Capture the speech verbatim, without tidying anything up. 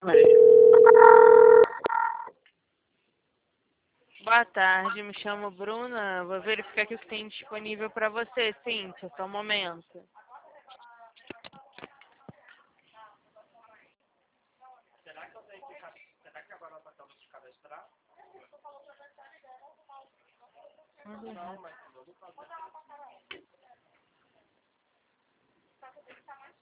Boa tarde, me chamo Bruna. Vou verificar aqui o que tem disponível para você, Cíntia, só um momento. Será que eu tenho que, será que agora nós estamos de cadastrar? Uhum. Não, mas eu vou fazer.